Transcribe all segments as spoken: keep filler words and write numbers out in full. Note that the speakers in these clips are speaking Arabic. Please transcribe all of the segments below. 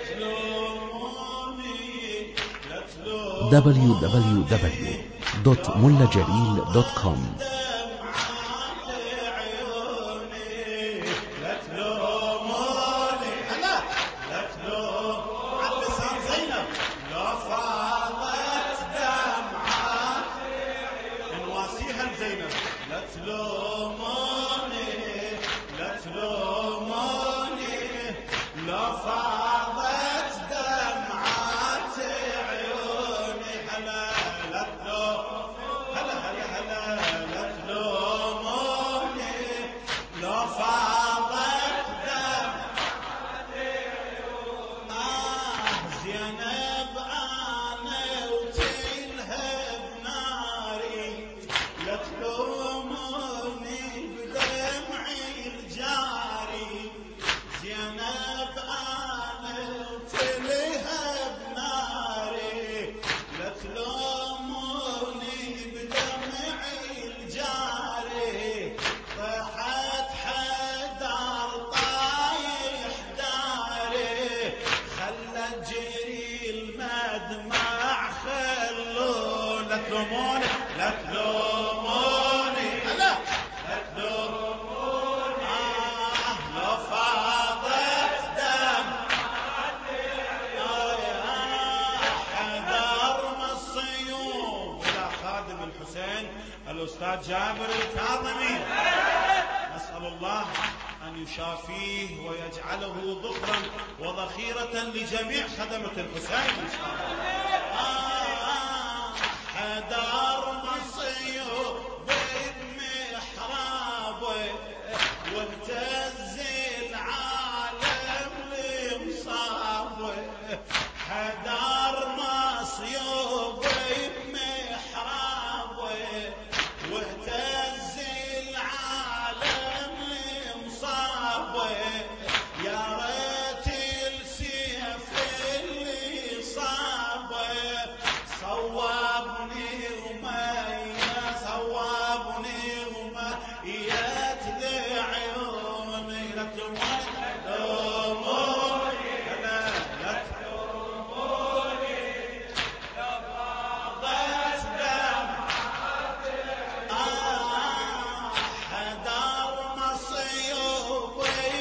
دبليو دبليو دبليو دوت ملا جليل دوت كوم. لا تلوموني لا تلوموني لو فاضت دمعات عيوني هلا لا تلوموني هلا هلا هلا لا تلوموني لو فاضت دمعات عيوني آه زينب أنا وتلهب ناري لا تلوموني بدمعي الجاري زينب أنا وتلهب ناري لا تلوموني بدمعي الجاري طاحت حدار طايح داري خلى جري المدمع خلو لا تلوموني لا تلوموني هلا لا تلوموني آه لو فاضت دمعات عيوني حذر من الصيوم إلى خادم الحسين الأستاذ جابر الكاظمي نسأل الله أن يشافيه ويجعله ذخرا وذخيرة لجميع خدمة الحسين إن شاء الله. آه حذر مصيوب بمحرابه واهتز العالم لمصابه حذر مصيوب بمحرابه واهتز العالم لمصابه يا ريت السيف اللي صابه صوابني ومية صوابني ومية لعيوني لا تلوموني لا لا تلوموني لا فاضت دمعات آه حذر مصيوب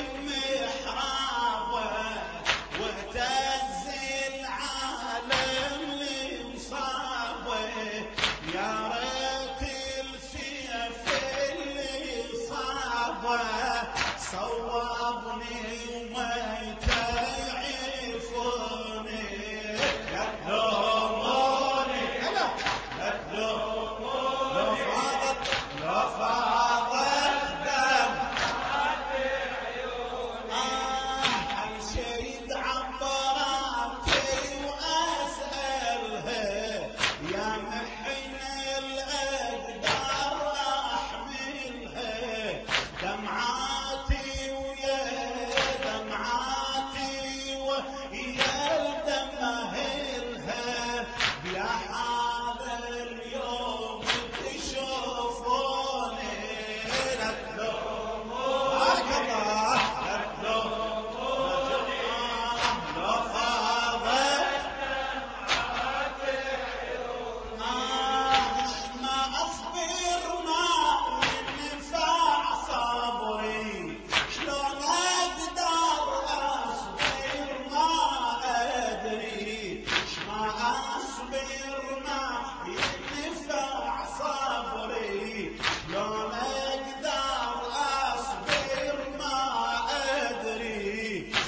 بمحرابه واهتز العالم لمصابه يا ريت السيف اللي صابه صوابني وميته يعيفوني لا تلوموني لا لا تلوموني لو فاضت لو فاضت دمعات عيوني آه انشد عبراتي واسالها يا محن الاقدار احملها دمعاتي ويا دمعاتي ويا دمهلها يا هذا اليوم تشوفوني لا تلوموني لا تلوموني لو فاضت دمعات عيوني آه ما أصبر ما ينفع صبري شلون أقدر أصبر ما أدري ما أصبر ما ينفع صبري شلون أقدر أصبر ما أدري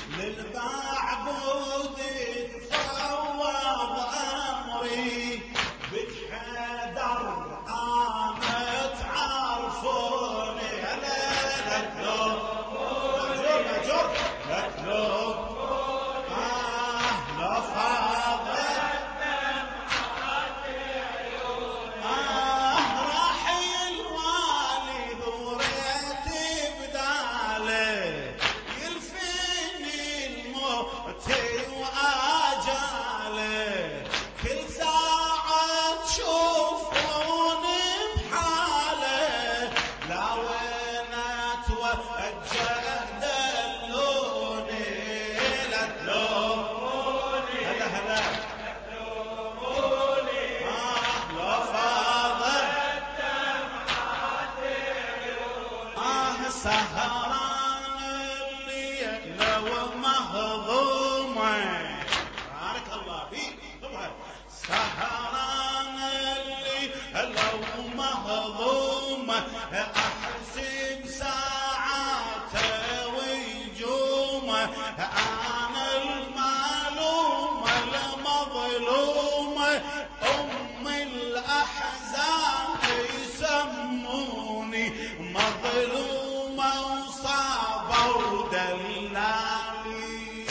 للمعبود تفوض أمري بتحذر أنا تعرفوني هلا لا تلوموني مجر لا تلوموني آه لا فاضت دمعات عيوني آه راح الوالد وريت بداله يلفيني الموت وآجاله كل ساعة تشوفوني بحاله لا وين اتوجه دلوني لا تلوموني أحسب ساعاته ويجومه أنا المعلومة المظلومة أم الأحزان يسموني مظلومة وصابوا دلالي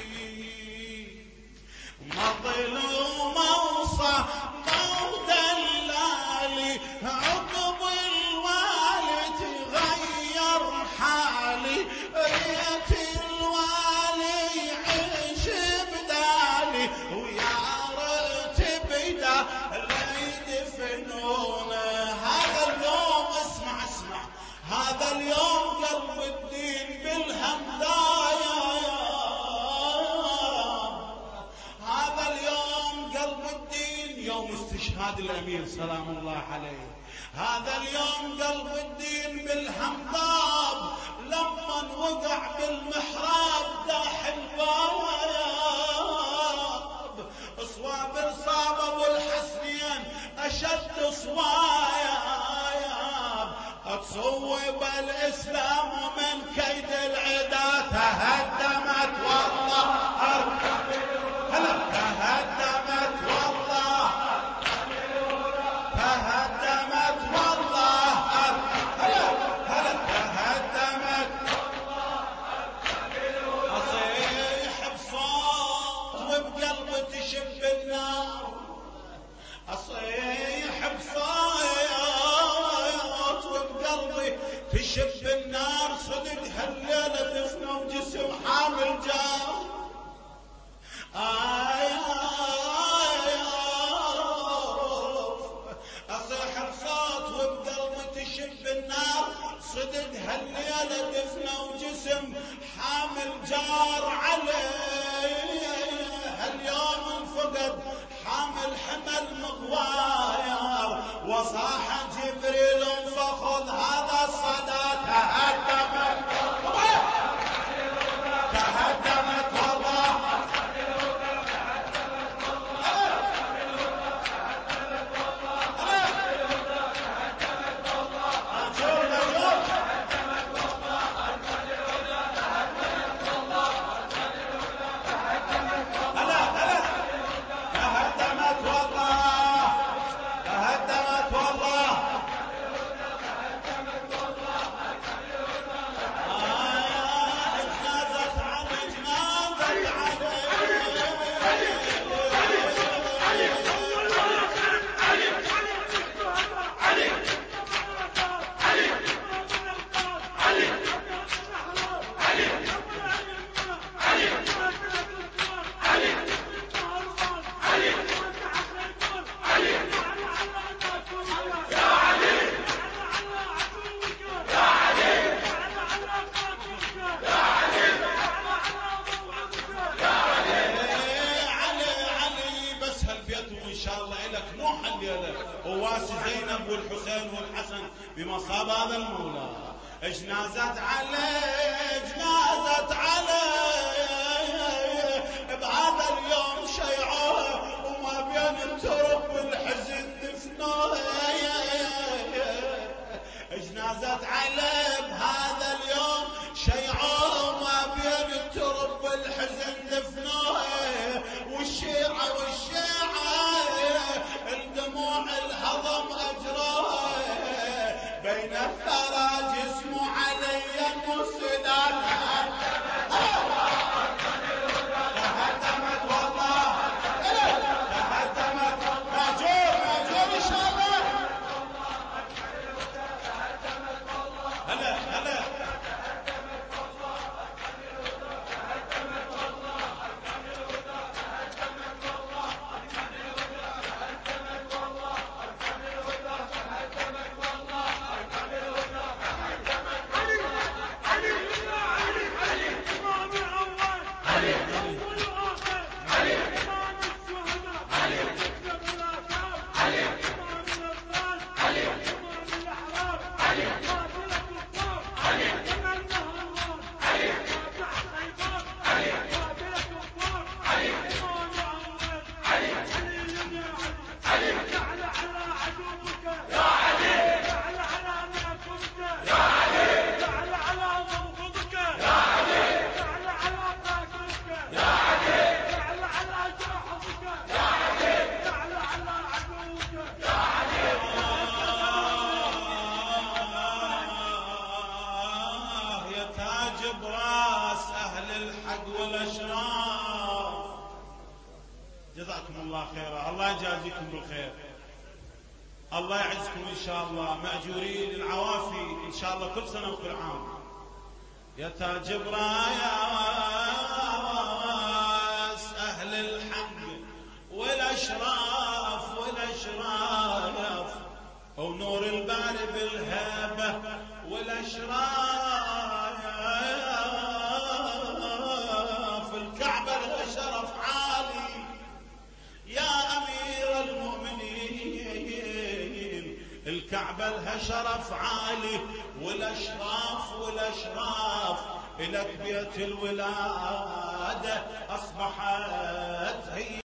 مظلومة وصابوا دلالي عقب الوالد غير حالي ريت الوالي يعيش بدالي ويا ريت بدا يدفنونه هذا اليوم اسمع اسمع هذا اليوم قلب الدين بالهم دايا هذا اليوم قلب الدين يوم استشهاد الأمير سلام الله عليه هذا اليوم قلب الدين بالهمداب لما وقع بالمحراب داح الباب صوابر صاب ابو الحسنين اشد صواياب تصوب الاسلام ومن كيد العدا تهدمت والله هلا تهدمت والله تهدمت والله هلا هلا تهدمت اصيح بصوت وبقلبي تشب النار اصيح بصوت وبقلبي تشب النار صدق هالليله دفنه وجسم حامل جار آي أصيح بصوت وبقلبي تشب النار صدق هالليلة دفنة وجسم حامل جار عليه هاليوم انفقد حامل حمل مغواير وصاح جبريل فخذ هذا الصدى تهدمت تهدمت والله وواسي زينب والحسين والحسن بمصاب هذا المولى اجنازت عليه اجنازت عليه بهذا اليوم شيعوه وما بين الترب والحزن دفنوه اجنازت عليه بهذا اليوم شيعوه وما بين الترب والحزن دفنوه والشيعة والشيعة الدموع الهضم أجروه بين الثرى جسمه علي المسدات تهدمت والله تهدمت ماجور ماجور إن شاء الله جزاكم الله خيرا، الله يجازيكم بالخير، الله يعزكم إن شاء الله، مأجورين العوافي إن شاء الله كل سنة وكل عام. يا تاج براس أهل الحق والأشراف والأشراف ونور الباري بالهبة والأشراف، الكعبة لها شرف عالي يا أمير المؤمنين، الكعبة لها شرف عالي والأشراف والأشراف، إلك بيت الولادة أصبحت هي